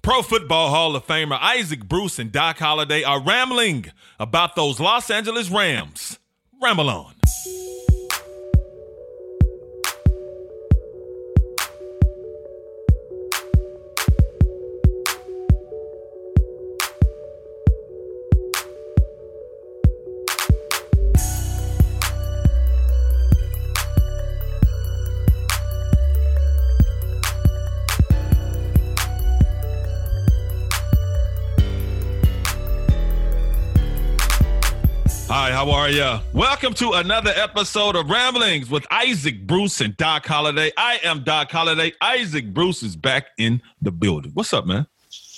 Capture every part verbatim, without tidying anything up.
Pro Football Hall of Famer Isaac Bruce and Doc Holliday are rambling about those Los Angeles Rams. Ramble on. Hi, how are you? Welcome to another episode of Ramblings with Isaac Bruce and Doc Holliday. I am Doc Holliday. Isaac Bruce is back in the building. What's up, man?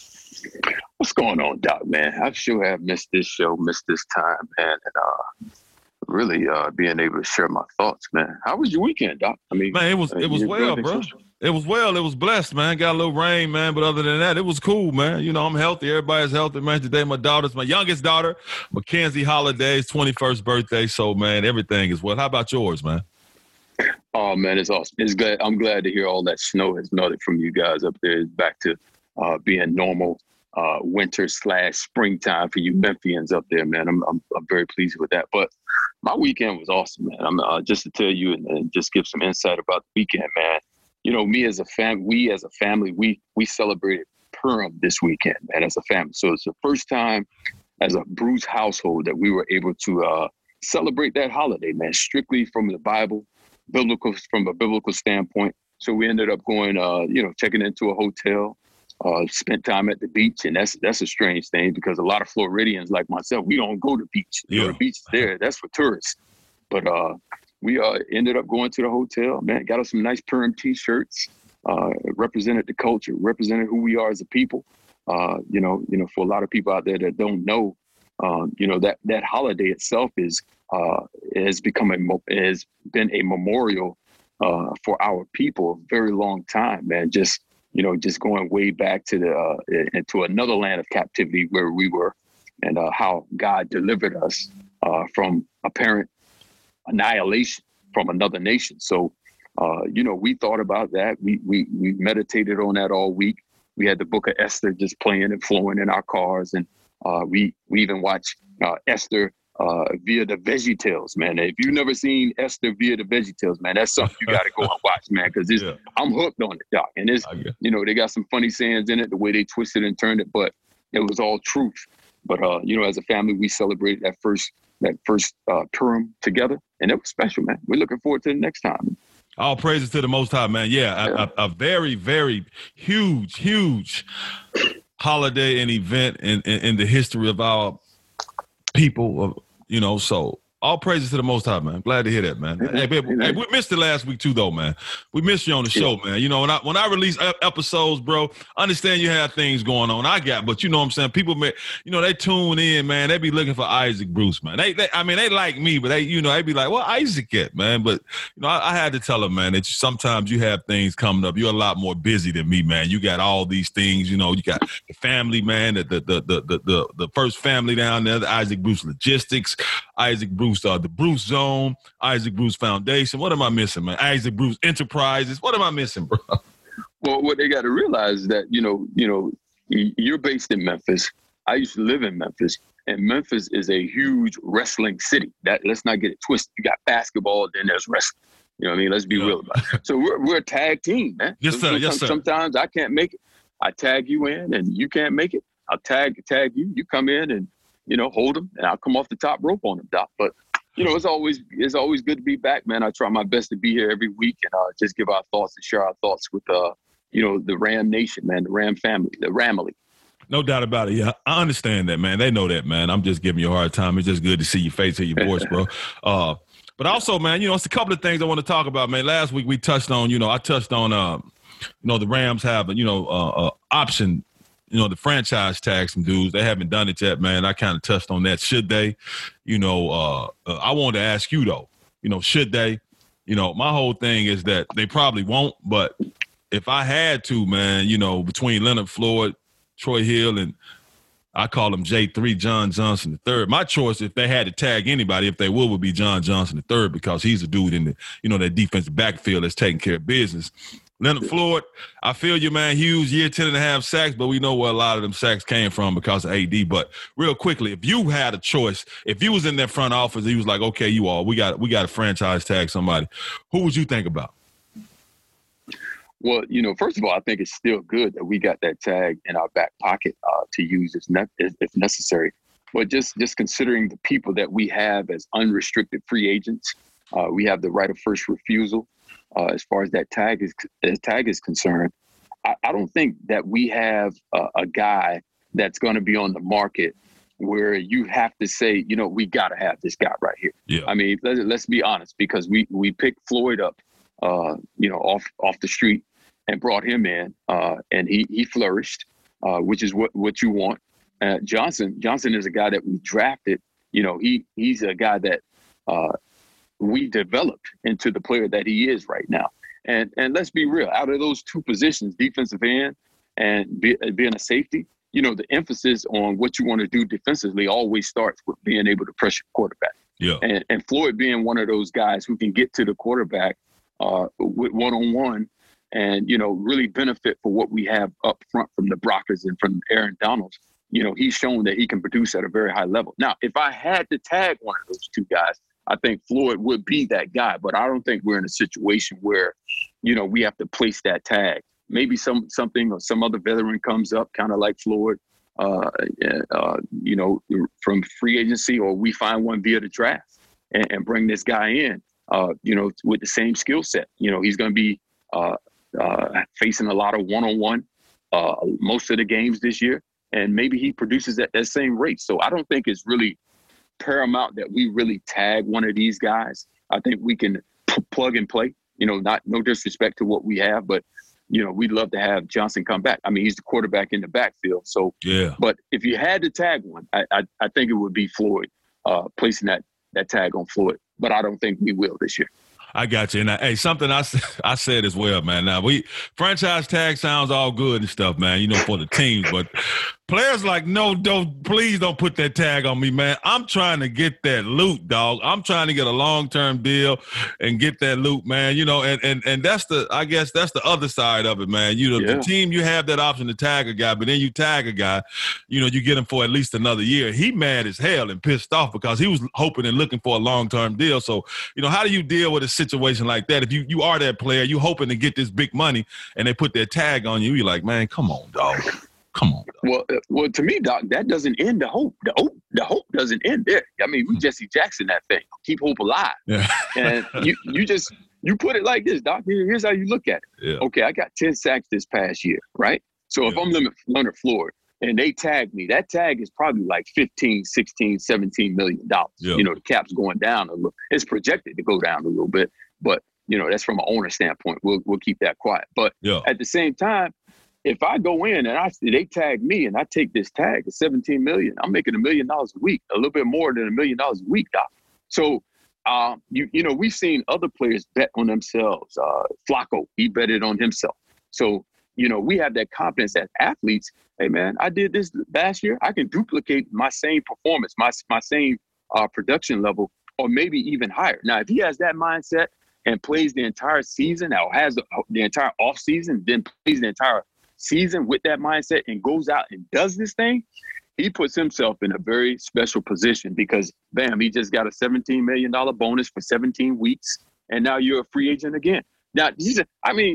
What's going on, Doc, man? I sure have missed this show, missed this time, man, and uh, really uh, being able to share my thoughts, man. How was your weekend, Doc? I mean, man, it was it was well, bro. Special? It was well. It was blessed, man. Got a little rain, man. But other than that, it was cool, man. You know, I'm healthy. Everybody's healthy, man. Today, my daughter's my youngest daughter, Mackenzie Holliday's twenty-first birthday. So, man, everything is well. How about yours, man? Oh, man, it's awesome. It's glad. I'm glad to hear all that snow has melted from you guys up there. It's back to uh, being normal uh, winter slash springtime for you Memphians up there, man. I'm, I'm I'm very pleased with that. But my weekend was awesome, man. I'm uh, just to tell you and, and just give some insight about the weekend, man. You know, me as a fam, we as a family, we we celebrated Purim this weekend, man, as a family. So it's the first time as a Bruce household that we were able to uh, celebrate that holiday, man, strictly from the Bible, biblical from a biblical standpoint. So we ended up going, uh, you know, checking into a hotel, uh, spent time at the beach, and that's that's a strange thing because a lot of Floridians like myself, we don't go to the beach. Yeah. You know, the beach is there, that's for tourists, but. uh We uh, ended up going to the hotel, man, got us some nice Purim T-shirts, uh, represented the culture, represented who we are as a people. Uh, you know, you know, for a lot of people out there that don't know, um, you know, that that holiday itself is uh, has become a has been a memorial uh, for our people a very long time, man. Just, you know, just going way back to the uh, into another land of captivity where we were and uh, how God delivered us uh, from apparent annihilation from another nation. So, uh, you know, we thought about that. We we we meditated on that all week. We had the Book of Esther just playing and flowing in our cars, and uh, we we even watched uh, Esther uh, via the VeggieTales, man. If you've never seen Esther via the VeggieTales, man, that's something you got to go and watch, man, because yeah. I'm hooked on it, Doc. And it's you know they got some funny sayings in it, the way they twisted and turned it, but it was all truth. But uh, you know, as a family, we celebrated that first. that first uh, Purim together, and it was special, man. We're looking forward to the next time. All praises to the Most High, man. Yeah, yeah. A, a, a very, very huge, huge holiday and event in, in, in the history of our people, you know, so all praises to the Most High, man. Glad to hear that, man. Hey, baby, hey, we missed it last week too, though, man. We missed you on the show, man. You know, when I when I release episodes, bro, understand you have things going on. I got, but you know what I'm saying? People, may, you know, they tune in, man. They be looking for Isaac Bruce, man. They, they I mean, they like me, but they, you know, they be like, well, Isaac at, man. But, you know, I, I had to tell them, man, that you, sometimes you have things coming up. You're a lot more busy than me, man. You got all these things, you know, you got the family, man, the the the the the, the, the first family down there, the Isaac Bruce Logistics, Isaac Bruce, uh, the Bruce Zone, Isaac Bruce Foundation. What am I missing, man? Isaac Bruce Enterprises. What am I missing, bro? Well, what they got to realize is that, you know, you know, you're based in Memphis. I used to live in Memphis, and Memphis is a huge wrestling city. That let's not get it twisted. You got basketball, then there's wrestling. You know what I mean? Let's be yeah. real about it. So we're we're a tag team, man. Yes, sir. Sometimes, yes, sir. Sometimes I can't make it. I tag you in, and you can't make it. I'll tag tag you. You come in and, you know, hold them, and I'll come off the top rope on them, Doc. But you know, it's always it's always good to be back, man. I try my best to be here every week and uh, just give our thoughts and share our thoughts with, uh, you know, the Ram Nation, man, the Ram family, the Ramily. No doubt about it. Yeah, I understand that, man. They know that, man. I'm just giving you a hard time. It's just good to see your face, hear your voice, bro. Uh, but also, man, you know, it's a couple of things I want to talk about, man. Last week we touched on, you know, I touched on, uh, you know, the Rams have, you know, uh, uh, option. You know, the franchise tag some dudes. They haven't done it yet, man. I kind of touched on that. Should they? You know, uh, uh, I wanted to ask you, though, you know, should they? You know, my whole thing is that they probably won't. But if I had to, man, you know, between Leonard Floyd, Troy Hill, and I call him J three, John Johnson the third. My choice, if they had to tag anybody, if they would, would be John Johnson the third because he's a dude in the, you know, that defensive backfield that's taking care of business. Leonard Floyd, I feel you, man. Huge year, ten and a half sacks, but we know where a lot of them sacks came from because of A D. But real quickly, if you had a choice, if you was in that front office, he was like, okay, you all, we got we got to franchise tag somebody, who would you think about? Well, you know, first of all, I think it's still good that we got that tag in our back pocket uh, to use if, ne- if necessary. But just, just considering the people that we have as unrestricted free agents, uh, we have the right of first refusal. Uh, as far as that tag is as tag is concerned, I, I don't think that we have a, a guy that's going to be on the market where you have to say, you know, we got to have this guy right here. Yeah. I mean, let, let's be honest, because we we picked Floyd up, uh, you know, off off the street and brought him in, uh, and he he flourished, uh, which is what what you want. Uh, Johnson Johnson is a guy that we drafted. You know, he he's a guy that. Uh, we developed into the player that he is right now. And and let's be real, out of those two positions, defensive end and be, being a safety, you know, the emphasis on what you want to do defensively always starts with being able to pressure the quarterback. Yeah. And, and Floyd being one of those guys who can get to the quarterback uh, with one-on-one and, you know, really benefit for what we have up front from the Brockers and from Aaron Donalds. You know, he's shown that he can produce at a very high level. Now, if I had to tag one of those two guys, I think Floyd would be that guy, but I don't think we're in a situation where, you know, we have to place that tag. Maybe some something or some other veteran comes up, kind of like Floyd, uh, uh, you know, from free agency, or we find one via the draft and, and bring this guy in, uh, you know, with the same skill set. You know, he's going to be uh, uh, facing a lot of one-on-one uh, most of the games this year, and maybe he produces at that same rate. So I don't think it's really paramount that we really tag one of these guys. I think we can p- plug and play, you know, not no disrespect to what we have, but, you know, we'd love to have Johnson come back. I mean, he's the quarterback in the backfield. So, yeah. But if you had to tag one, I I, I think it would be Floyd, uh, placing that, that tag on Floyd. But I don't think we will this year. I got you. And I, hey, something I, I said as well, man. Now, we franchise tag sounds all good and stuff, man, you know, for the teams. But players like, no, don't, please don't put that tag on me, man. I'm trying to get that loot, dog. I'm trying to get a long-term deal and get that loot, man. You know, and and and that's the, I guess that's the other side of it, man. You know, yeah. The team, you have that option to tag a guy, but then you tag a guy, you know, you get him for at least another year. He mad as hell and pissed off because he was hoping and looking for a long-term deal. So, you know, how do you deal with a situation like that? If you, you are that player, you hoping to get this big money and they put that tag on you, you're like, man, come on, dog. Come on. Dog. Well, uh, well, to me, Doc, that doesn't end the hope. The hope, the hope doesn't end there. I mean, we Jesse Jackson that thing. Keep hope alive. Yeah. And you, you just you put it like this, Doc. Here, here's how you look at it. Yeah. Okay, I got ten sacks this past year, right? So if yeah. I'm Leonard, Leonard Floyd and they tag me, that tag is probably like fifteen, sixteen, seventeen million dollars. Yeah. You know, the cap's going down a little. It's projected to go down a little bit, but you know, that's from an owner standpoint. We'll we'll keep that quiet. But yeah. at the same time, if I go in and I they tag me and I take this tag of seventeen million, I'm making a million dollars a week, a little bit more than a million dollars a week, Doc. So, uh, you you know, we've seen other players bet on themselves. Uh, Flacco, he betted on himself. So, you know, we have that confidence as athletes. Hey, man, I did this last year. I can duplicate my same performance, my my same uh, production level, or maybe even higher. Now, if he has that mindset and plays the entire season, or has the, the entire off season, then plays the entire season with that mindset and goes out and does this thing, he puts himself in a very special position because, bam, he just got a seventeen million dollars bonus for seventeen weeks, and now you're a free agent again. Now, I mean,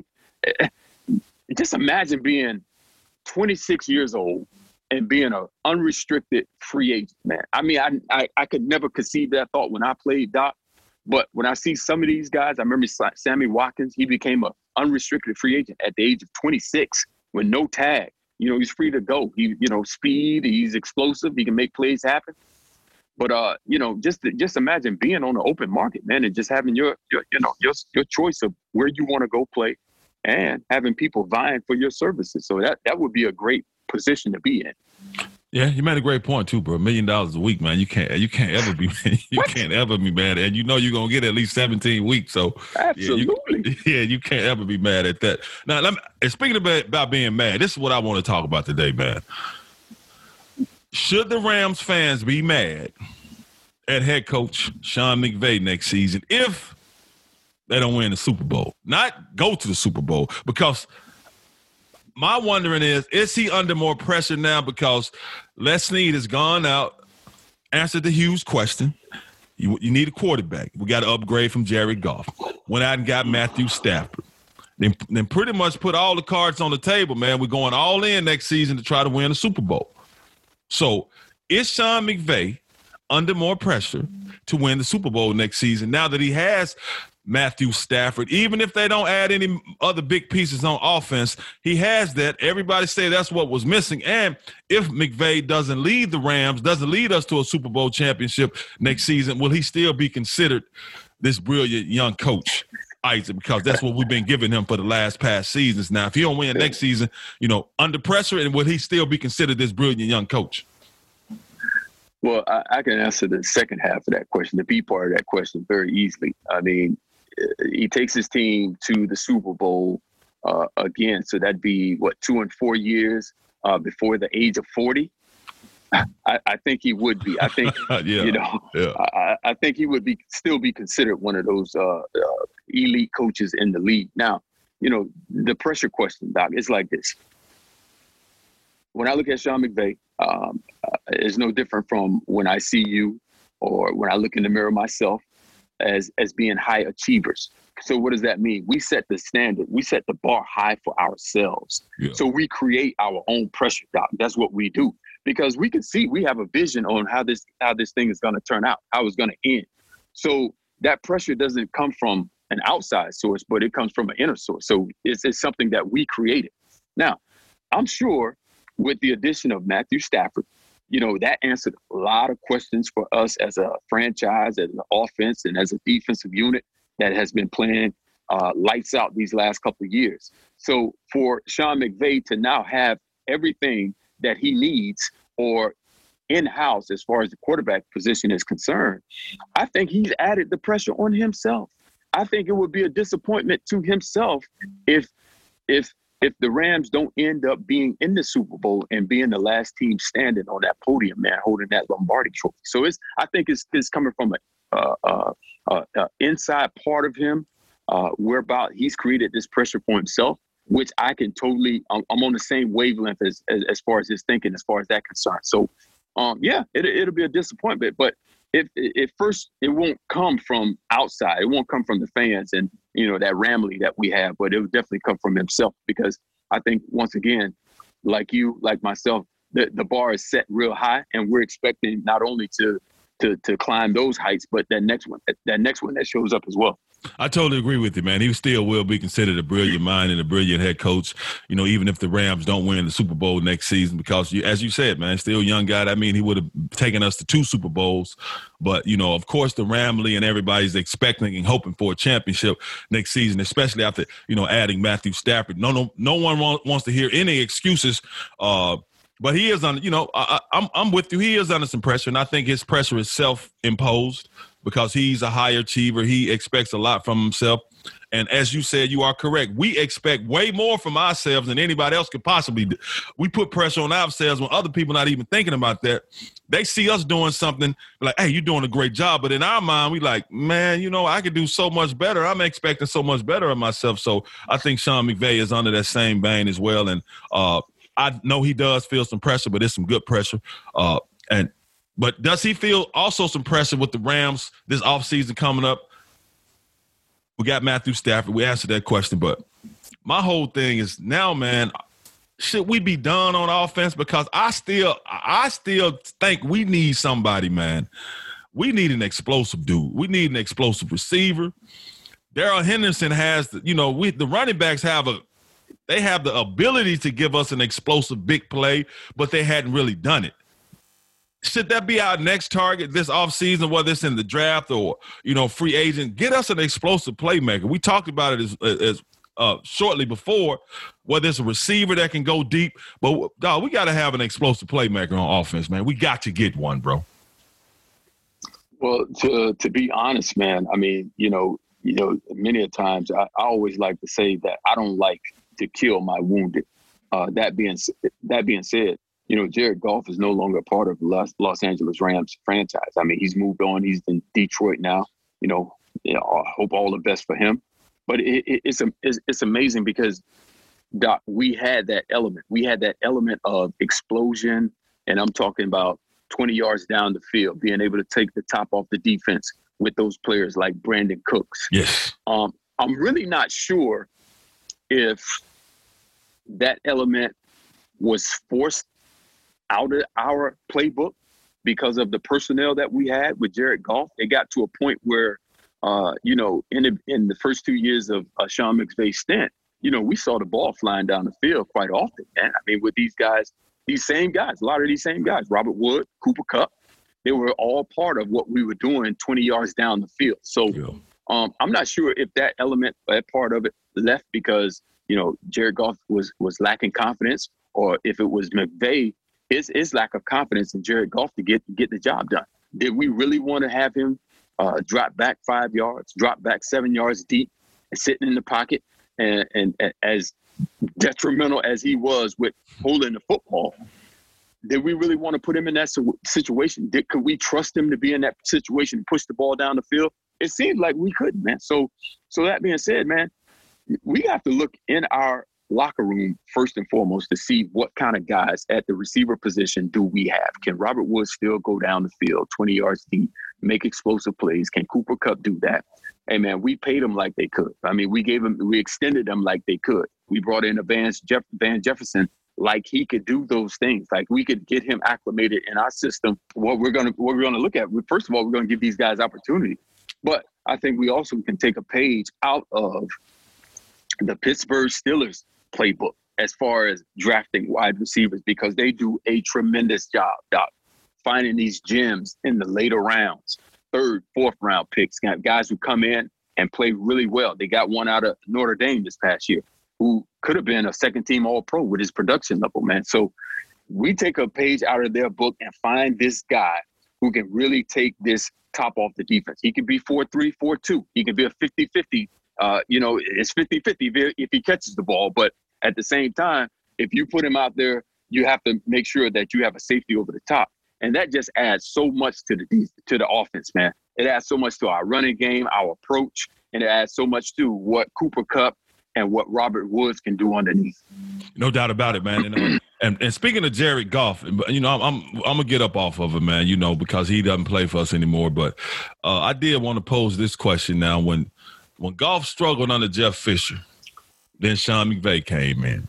just imagine being twenty-six years old and being an unrestricted free agent, man. I mean, I, I, I could never conceive that thought when I played, Doc. But when I see some of these guys, I remember Sammy Watkins, he became an unrestricted free agent at the age of twenty-six with no tag. You know, he's free to go. He, you know, speed, he's explosive, he can make plays happen. But, uh, you know, just just imagine being on the open market, man, and just having your, your you know, your, your choice of where you want to go play and having people vying for your services. So that, that would be a great position to be in. Yeah, you made a great point too, bro. A million dollars a week, man. You can't, you can't ever be, you what? can't ever be mad, and you know you're gonna get at least seventeen weeks. So absolutely, yeah, you, yeah, you can't ever be mad at that. Now, let me, speaking about, about being mad, this is what I want to talk about today, man. Should the Rams fans be mad at head coach Sean McVay next season if they don't win the Super Bowl. Not go to the Super Bowl. Because my wondering is, is he under more pressure now because Les Snead has gone out, answered the huge question. You, you need a quarterback. We got to upgrade from Jared Goff. Went out and got Matthew Stafford. Then, then pretty much put all the cards on the table, man. We're going all in next season to try to win a Super Bowl. So is Sean McVay under more pressure to win the Super Bowl next season now that he has Matthew Stafford? Even if they don't add any other big pieces on offense, he has that. Everybody say that's what was missing. And if McVay doesn't lead the Rams, doesn't lead us to a Super Bowl championship next season, will he still be considered this brilliant young coach, Isaac? Because that's what we've been giving him for the last past seasons. Now, if he don't win next season, you know, under pressure, and will he still be considered this brilliant young coach? Well, I, I can answer the second half of that question, the B part of that question, very easily. I mean, he takes his team to the Super Bowl uh, again. So that'd be, what, two and four years uh, before the age of forty? I, I think he would be. I think, yeah, you know, yeah. I, I think he would be still be considered one of those uh, uh, elite coaches in the league. Now, you know, the pressure question, Doc, is like this. When I look at Sean McVay, um, uh, it's no different from when I see you or when I look in the mirror myself as as being high achievers. So what does that mean? We set the standard. We set the bar high for ourselves. Yeah. So we create our own pressure, Doc. That's what we do. Because we can see, we have a vision on how this how this thing is going to turn out, how it's going to end. So that pressure doesn't come from an outside source, but it comes from an inner source. So it's, it's something that we created. Now, I'm sure with the addition of Matthew Stafford, you know, that answered a lot of questions for us as a franchise, as an offense, and as a defensive unit that has been playing uh, lights out these last couple of years. So for Sean McVay to now have everything that he needs or in-house as far as the quarterback position is concerned, I think he's added the pressure on himself. I think it would be a disappointment to himself if if if the Rams don't end up being in the Super Bowl and being the last team standing on that podium, man, holding that Lombardi trophy. So it's I think it's, it's coming from a uh, uh, uh, uh, inside part of him, uh, whereby he's created this pressure for himself, which I can totally, I'm, I'm on the same wavelength as, as as far as his thinking, as far as that concerned. So, um, yeah, it, it'll be a disappointment. But if, if first, it won't come from outside. It won't come from the fans and, you know, that Ramley that we have, but it will definitely come from himself. Because I think, once again, like you, like myself, the, the bar is set real high, and we're expecting not only to to to climb those heights, but that next one, that next one that shows up as well. I totally agree with you, man. He still will be considered a brilliant mind and a brilliant head coach, you know, even if the Rams don't win the Super Bowl next season, because, you, as you said, man, still a young guy. I mean, he would have taken us to two Super Bowls. But, you know, of course, the Ramley and everybody's expecting and hoping for a championship next season, especially after, you know, adding Matthew Stafford. No, no, no one wants to hear any excuses. Uh, but he is on, you know, I, I'm I'm with you. He is under some pressure, and I think his pressure is self-imposed, because he's a high achiever. He expects a lot from himself. And as you said, you are correct. We expect way more from ourselves than anybody else could possibly do. We put pressure on ourselves when other people not even thinking about that. They see us doing something like, hey, you're doing a great job. But in our mind, we like, man, you know, I could do so much better. I'm expecting so much better of myself. So I think Sean McVay is under that same vein as well. And uh, I know he does feel some pressure, but it's some good pressure. Uh, and But does he feel also some pressure with the Rams this offseason coming up? We got Matthew Stafford. We answered that question. But my whole thing is now, man, should we be done on offense? Because I still I still think we need somebody, man. We need an explosive dude. We need an explosive receiver. Darrell Henderson has, the, you know, we the running backs have a they have the ability to give us an explosive big play, but they hadn't really done it. Should that be our next target this offseason, whether it's in the draft or, you know, free agent? Get us an explosive playmaker. We talked about it as, as uh, shortly before, whether it's a receiver that can go deep. But, dog, we got to have an explosive playmaker on offense, man. We got to get one, bro. Well, to to be honest, man, I mean, you know, you know, many a times I, I always like to say that I don't like to kill my wounded. Uh, that being that being said, you know, Jared Goff is no longer a part of the Los, Los Angeles Rams franchise. I mean, he's moved on. He's in Detroit now. You know, you know, I hope all the best for him. But it, it, it's, it's it's amazing because, Doc, we had that element. We had that element of explosion, and I'm talking about twenty yards down the field, being able to take the top off the defense with those players like Brandon Cooks. Yes. Um, I'm really not sure if that element was forced out of our playbook because of the personnel that we had with Jared Goff. It got to a point where, uh, you know, in the, in the first two years of uh, Sean McVay's stint, you know, we saw the ball flying down the field quite often, man. I mean, with these guys, these same guys, a lot of these same guys, Robert Wood, Cooper Kupp, they were all part of what we were doing twenty yards down the field. So yeah. um, I'm not sure if that element, that part of it left because, you know, Jared Goff was was lacking confidence, or if it was McVay, his, his lack of confidence in Jared Goff to get get the job done. Did we really want to have him uh, drop back five yards, drop back seven yards deep and sitting in the pocket? And, and, and as detrimental as he was with holding the football, did we really want to put him in that situation? Did, could we trust him to be in that situation and push the ball down the field? It seemed like we couldn't, man. So, so that being said, man, we have to look in our locker room first and foremost to see what kind of guys at the receiver position do we have. Can Robert Woods still go down the field twenty yards deep, make explosive plays? Can Cooper Kupp do that? Hey, man, we paid them like they could. I mean, we gave them, we extended them like they could. We brought in a Van, Jeff, Van Jefferson like he could do those things. Like we could get him acclimated in our system. What we're gonna, what we're gonna look at. First of all, we're gonna give these guys opportunity, but I think we also can take a page out of the Pittsburgh Steelers playbook as far as drafting wide receivers, because they do a tremendous job, Doc, finding these gems in the later rounds, third, fourth round picks, guys who come in and play really well. They got one out of Notre Dame this past year who could have been a second team All-Pro with his production level, man. So we take a page out of their book and find this guy who can really take this top off the defense. He can be four three, four two. He can be a fifty-fifty. Uh, you know, it's fifty-fifty if he catches the ball. But at the same time, if you put him out there, you have to make sure that you have a safety over the top. And that just adds so much to the to the offense, man. It adds so much to our running game, our approach, and it adds so much to what Cooper Kupp and what Robert Woods can do underneath. No doubt about it, man. And, uh, and, and speaking of Jared Goff, you know, I'm I'm, I'm gonna get up off of him, man. You know, because he doesn't play for us anymore. But uh, I did want to pose this question now. When when Goff struggled under Jeff Fisher, then Sean McVay came in,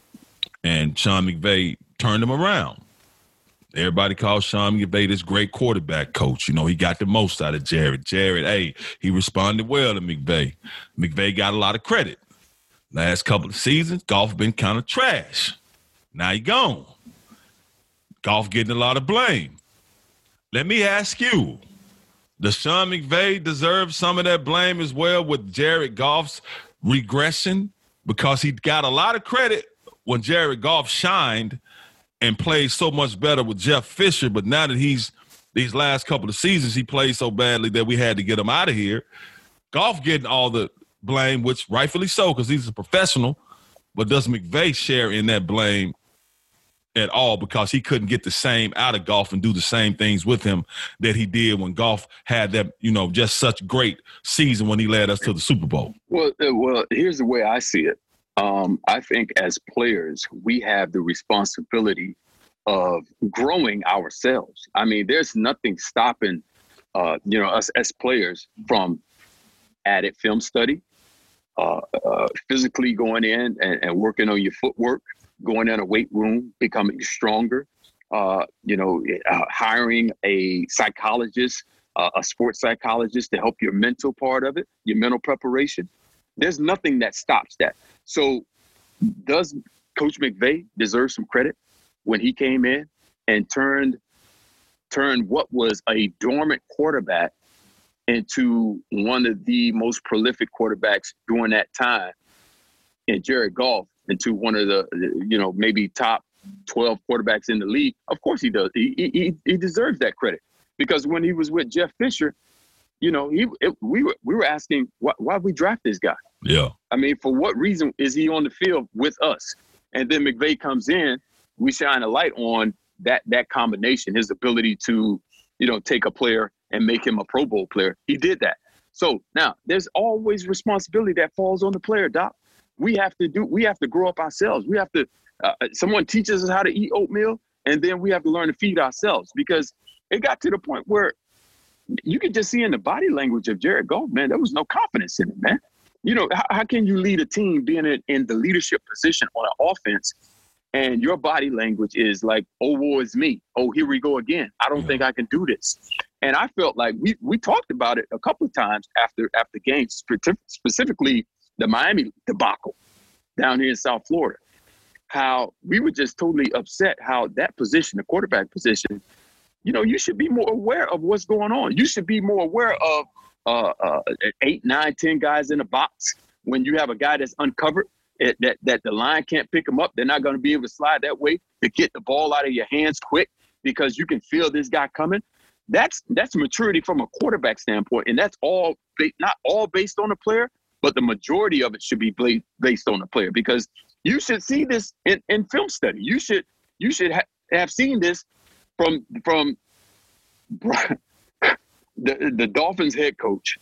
and Sean McVay turned him around. Everybody calls Sean McVay this great quarterback coach. You know, he got the most out of Jared. Jared, hey, he responded well to McVay. McVay got a lot of credit. Last couple of seasons, Goff been kind of trash. Now he gone. Goff getting a lot of blame. Let me ask you, does Sean McVay deserve some of that blame as well with Jared Goff's regression? Because he got a lot of credit when Jared Goff shined and played so much better with Jeff Fisher, but now that he's these last couple of seasons, he played so badly that we had to get him out of here. Goff getting all the blame, which rightfully so, because he's a professional, but does McVay share in that blame at all because he couldn't get the same out of Goff and do the same things with him that he did when Goff had that, you know, just such great season when he led us to the Super Bowl? Well, uh, well, here's the way I see it. Um, I think as players, we have the responsibility of growing ourselves. I mean, there's nothing stopping, uh, you know, us as players from added film study, uh, uh, physically going in and, and working on your footwork, going in a weight room, becoming stronger, uh, you know, uh, hiring a psychologist, uh, a sports psychologist to help your mental part of it, your mental preparation. There's nothing that stops that. So does Coach McVay deserve some credit when he came in and turned turned what was a dormant quarterback into one of the most prolific quarterbacks during that time, and Jared Goff into one of the, you know, maybe top twelve quarterbacks in the league? Of course he does. He he, he deserves that credit, because when he was with Jeff Fisher, you know, he it, we were we were asking why why we draft this guy. Yeah. I mean, for what reason is he on the field with us? And then McVay comes in, we shine a light on that that combination, his ability to, you know, take a player and make him a Pro Bowl player. He did that. So now there's always responsibility that falls on the player, Doc. We have to do, we have to grow up ourselves. We have to, uh, someone teaches us how to eat oatmeal, and then we have to learn to feed ourselves, because it got to the point where you could just see in the body language of Jared Goff, man, there was no confidence in him, man. You know, how, how can you lead a team being in, in the leadership position on an offense, and your body language is like, oh, woe is me. Oh, here we go again. I don't yeah. think I can do this. And I felt like we we talked about it a couple of times after after games, specifically the Miami debacle down here in South Florida, how we were just totally upset how that position, the quarterback position, you know, you should be more aware of what's going on. You should be more aware of uh, uh, eight, nine, ten guys in the box. When you have a guy that's uncovered, it, that, that the line can't pick him up, they're not going to be able to slide that way to get the ball out of your hands quick because you can feel this guy coming. That's that's maturity from a quarterback standpoint, and that's all not all based on the player, but the majority of it should be based on the player, because you should see this in, in film study. You should you should ha- have seen this from from the the Dolphins head coach.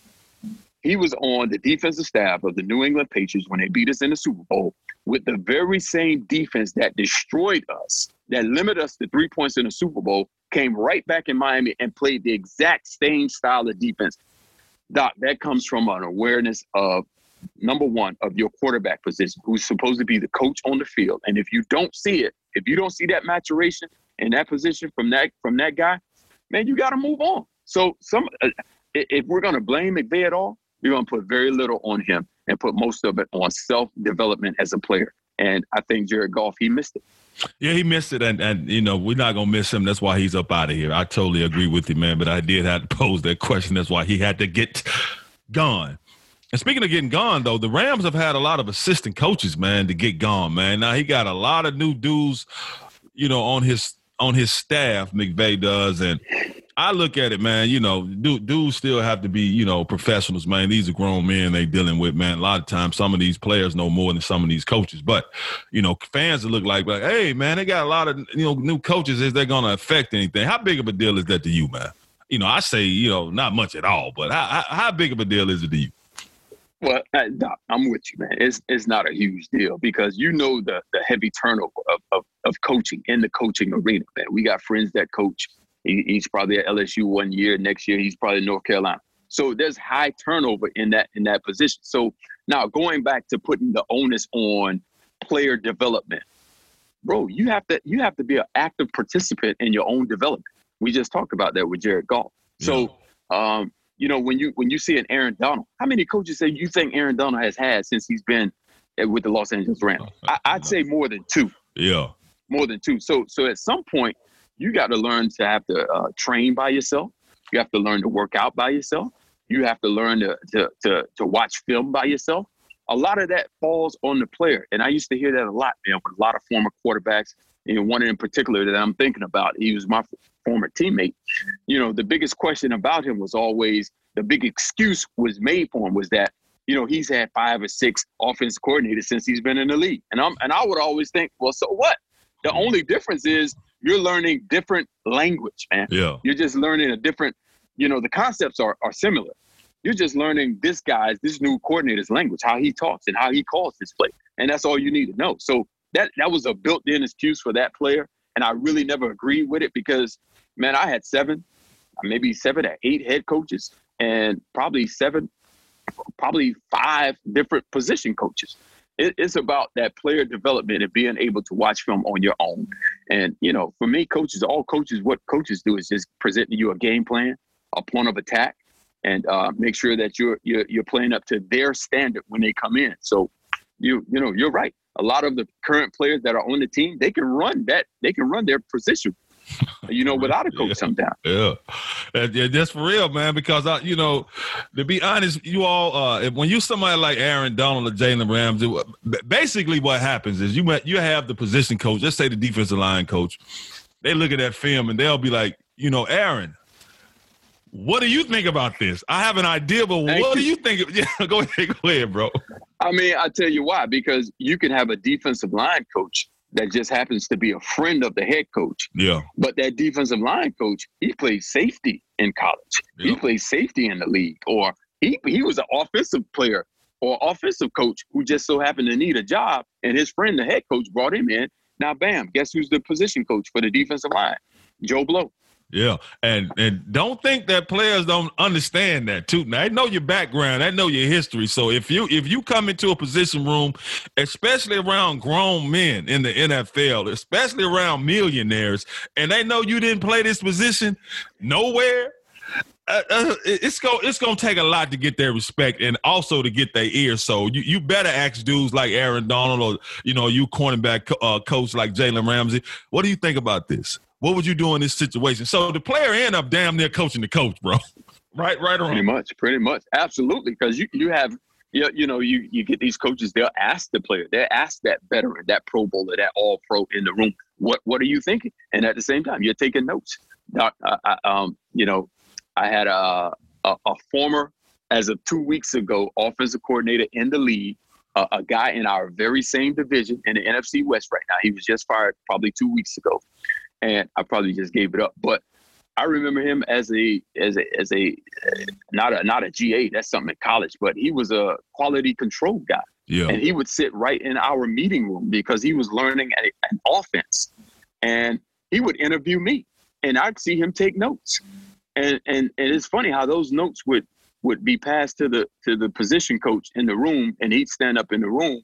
He was on the defensive staff of the New England Patriots when they beat us in the Super Bowl with the very same defense that destroyed us, that limited us to three points in the Super Bowl, came right back in Miami and played the exact same style of defense. Doc, that comes from an awareness of, number one, of your quarterback position, who's supposed to be the coach on the field. And if you don't see it, if you don't see that maturation in that position from that from that guy, man, you got to move on. So some, uh, if we're going to blame McVay at all, we're going to put very little on him and put most of it on self-development as a player. And I think Jared Goff, he missed it. Yeah, he missed it. And, and you know, we're not going to miss him. That's why he's up out of here. I totally agree with you, man. But I did have to pose that question. That's why he had to get gone. And speaking of getting gone, though, the Rams have had a lot of assistant coaches, man, to get gone, man. Now, he got a lot of new dudes, you know, on his on his staff, McVay does. And I look at it, man, you know, dude, dudes still have to be, you know, professionals, man. These are grown men they dealing with, man. A lot of times some of these players know more than some of these coaches. But, you know, fans that look like, like, hey, man, they got a lot of, you know, new coaches. Is they going to affect anything? How big of a deal is that to you, man? You know, I say, you know, not much at all. But how, how, how big of a deal is it to you? Well, Doc, I'm with you, man. It's it's not a huge deal because you know the the heavy turnover of, of, of coaching in the coaching arena, man. We got friends that coach. He, he's probably at L S U one year. Next year, he's probably North Carolina. So there's high turnover in that in that position. So now going back to putting the onus on player development, bro, you have to you have to be an active participant in your own development. We just talked about that with Jared Goff. So, yeah. um, you know, when you when you see an Aaron Donald, how many coaches say you think Aaron Donald has had since he's been with the Los Angeles Rams? I, I'd say more than two. Yeah, more than two. So, so at some point, you got to learn to have to uh, train by yourself. You have to learn to work out by yourself. You have to learn to to to, to watch film by yourself. A lot of that falls on the player, and I used to hear that a lot, man, with a lot of former quarterbacks. And one in particular that I'm thinking about, he was my former teammate. You know, the biggest question about him was always, the big excuse was made for him was that, you know, he's had five or six offensive coordinators since he's been in the league. And I'm and I would always think, well, so what? The only difference is you're learning different language, man. Yeah. You're just learning a different, you know, the concepts are, are similar. You're just learning this guy's, this new coordinator's language, how he talks and how he calls his play. And that's all you need to know. So that that was a built-in excuse for that player. And I really never agreed with it because, man, I had seven, maybe seven or eight head coaches and probably seven, probably five different position coaches. It, it's about that player development and being able to watch film on your own. And, you know, for me, coaches, all coaches, what coaches do is just present to you a game plan, a point of attack, and uh, make sure that you're, you're you're playing up to their standard when they come in. So, you you know, you're right. A lot of the current players that are on the team, they can run that. They can run their position, you know, without a coach yeah. sometimes. Yeah. yeah, that's for real, man. Because I, you know, to be honest, you all, uh, when you somebody like Aaron Donald or Jalen Ramsey, basically what happens is you you have the position coach. Let's say the defensive line coach. They look at that film and they'll be like, you know, Aaron, what do you think about this? I have an idea, but Thank what you. do you think? Of, yeah, go ahead, go ahead, bro. I mean, I'll tell you why. Because you can have a defensive line coach that just happens to be a friend of the head coach. Yeah. But that defensive line coach, he plays safety in college. Yeah. He plays safety in the league, or He he was an offensive player or offensive coach who just so happened to need a job, and his friend, the head coach, brought him in. Now, bam, guess who's the position coach for the defensive line? Joe Blow. Yeah, and and don't think that players don't understand that too. Now, they know your background, they know your history. So if you if you come into a position room, especially around grown men in the N F L, especially around millionaires, and they know you didn't play this position nowhere, uh, uh, it's going it's gonna take a lot to get their respect and also to get their ear. So you, you better ask dudes like Aaron Donald or you know you cornerback co- uh, coach like Jalen Ramsey. What do you think about this? What would you do in this situation? So the player end up damn near coaching the coach, bro. right, right, or wrong? Pretty much, pretty much, absolutely. Because you you have you, you know you you get these coaches. They'll ask the player. They'll ask that veteran, that Pro Bowler, that All Pro in the room. What what are you thinking? And at the same time, you're taking notes. Doc, I, I, um, you know, I had a, a a former, as of two weeks ago, offensive coordinator in the league. Uh, a guy in our very same division in the N F C West right now. He was just fired probably two weeks ago. And I probably just gave it up, but I remember him as a as a as a not a not a G A. That's something in college, but he was a quality control guy. Yeah, and he would sit right in our meeting room because he was learning a, an offense, and he would interview me, and I'd see him take notes, and and and it's funny how those notes would would be passed to the to the position coach in the room, and he'd stand up in the room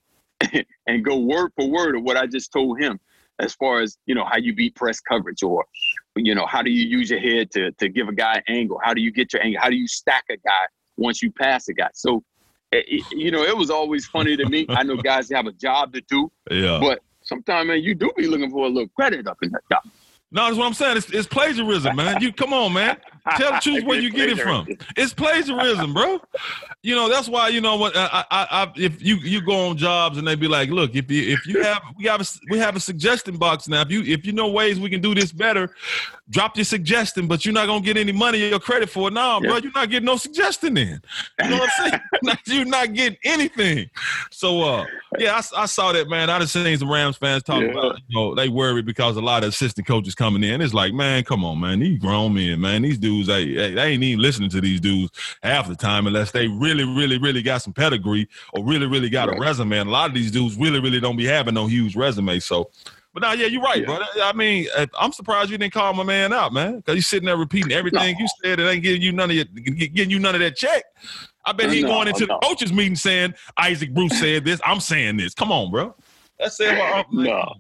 and go word for word of what I just told him. As far as, you know, how you beat press coverage or, you know, how do you use your head to to give a guy an angle? How do you get your angle? How do you stack a guy once you pass a guy? So, it, you know, it was always funny to me. I know guys have a job to do, yeah. but sometimes, man, you do be looking for a little credit up in that job. No, that's what I'm saying. It's, it's plagiarism, man. You come on, man. Tell the truth where you get it from. It's plagiarism, bro. You know that's why you know what I, I, I if you you go on jobs and they be like, look, if you if you have we have a we have a suggestion box now. If you if you know ways we can do this better, drop your suggestion. But you're not gonna get any money or credit for it. No, yeah. bro, you're not getting no suggestion in. You know what I'm saying? You're not getting anything. So uh, yeah, I, I saw that, man. I done seen some Rams fans talk yeah. about you know they worried because a lot of assistant coaches coming in. It's like, man, come on, man. These grown men, man. These dudes, they, they ain't even listening to these dudes half the time unless they really, really, really got some pedigree or really, really got right. a resume. And a lot of these dudes really, really don't be having no huge resume. So, but now, yeah, you're right, yeah. bro. I mean, I'm surprised you didn't call my man out, man, because he's sitting there repeating everything no. you said. It ain't getting you none of your, getting you none of that check. I bet he no, going into no. the coaches meeting saying Isaac Bruce said this. I'm saying this. Come on, bro. That's it. No.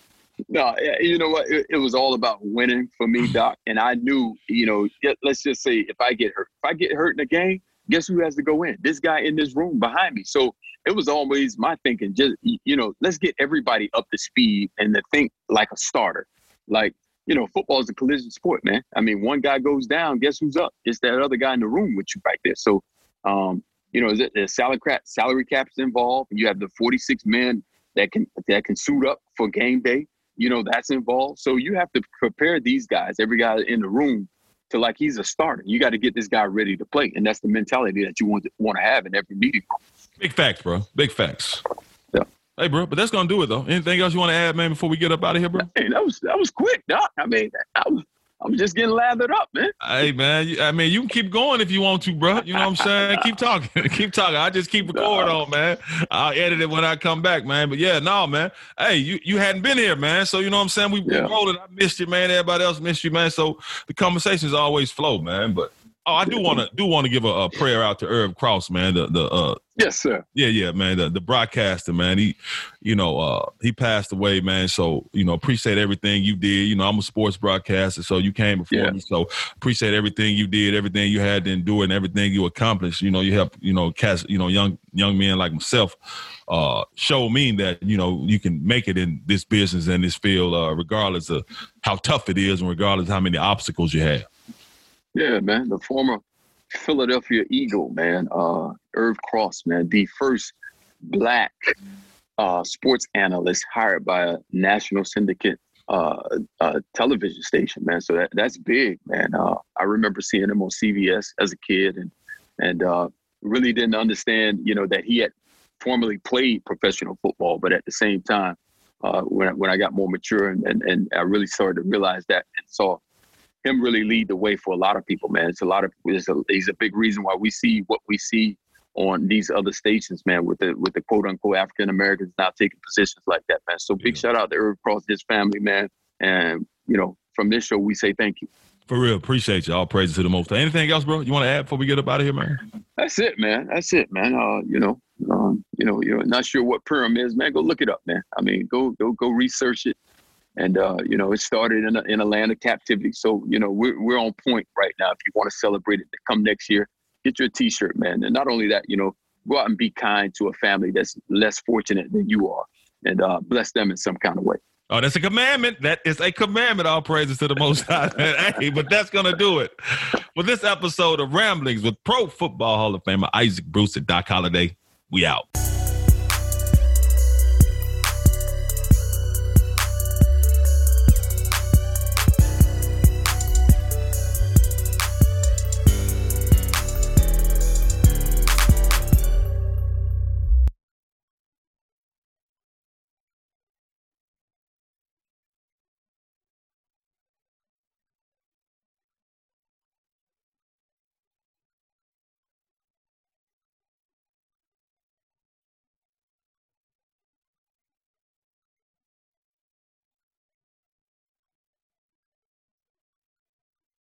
No, you know what? It, it was all about winning for me, Doc. And I knew, you know, let's just say if I get hurt, if I get hurt in a game, guess who has to go in? This guy in this room behind me. So it was always my thinking, just, you know, let's get everybody up to speed and to think like a starter. Like, you know, football is a collision sport, man. I mean, one guy goes down, guess who's up? It's that other guy in the room with you right there. So, um, you know, the salary cap, salary cap's involved. You have the forty-six men that can that can suit up for game day. You know, that's involved. So you have to prepare these guys, every guy in the room, to like he's a starter. You got to get this guy ready to play. And that's the mentality that you want to, want to have in every meeting. Big facts, bro. Big facts. Yeah. Hey, bro, but that's going to do it, though. Anything else you want to add, man, before we get up out of here, bro? Hey, that was that was quick, Doc. I mean, I was, I'm just getting lathered up, man. Hey, man. I mean, you can keep going if you want to, bro. You know what I'm saying? Keep talking. keep talking. I just keep recording on, man. I'll edit it when I come back, man. But, yeah, no, man. Hey, you, you hadn't been here, man. So, you know what I'm saying? We, yeah. we rolling. I missed you, man. Everybody else missed you, man. So the conversations always flow, man. But, oh, I do want to do want to give a, a prayer out to Irv Cross, man. The the uh, yes, sir. Yeah, yeah, man. The, the broadcaster, man. He, you know, uh, he passed away, man. So you know, appreciate everything you did. You know, I'm a sports broadcaster, so you came before yeah. me. So appreciate everything you did, everything you had to endure, and everything you accomplished. You know, you helped, you know, cast, you know, young young men like myself, uh, show me that you know you can make it in this business and this field, uh, regardless of how tough it is, and regardless of how many obstacles you have. Yeah, man, the former Philadelphia Eagle, man, uh, Irv Cross, man, the first black uh, sports analyst hired by a national syndicate uh, uh, television station, man. So that that's big, man. Uh, I remember seeing him on C B S as a kid, and and uh, really didn't understand, you know, that he had formerly played professional football, but at the same time, uh, when when I got more mature and, and and I really started to realize that and saw him really lead the way for a lot of people, man. It's a lot of it's a, he's a big reason why we see what we see on these other stations, man, with the with the quote unquote African Americans now taking positions like that, man. So big yeah. shout out to Irv Cross, his family, man. And you know, from this show, we say thank you. For real, appreciate you. All praises to the Most High. Anything else, bro? You want to add before we get up out of here, man? That's it, man. That's it, man. Uh, you know, um, you know, you're not sure what Purim is, man. Go look it up, man. I mean, go go go research it. And uh, you know, it started in a, in a land of captivity. So you know, we're we're on point right now. If you want to celebrate it, come next year, get your T-shirt, man. And not only that, you know, go out and be kind to a family that's less fortunate than you are, and uh, bless them in some kind of way. Oh, that's a commandment. That is a commandment. All praises to the Most High. Hey, but that's going to do it for this episode of Ramblings with Pro Football Hall of Famer Isaac Bruce and Doc Holliday. We out.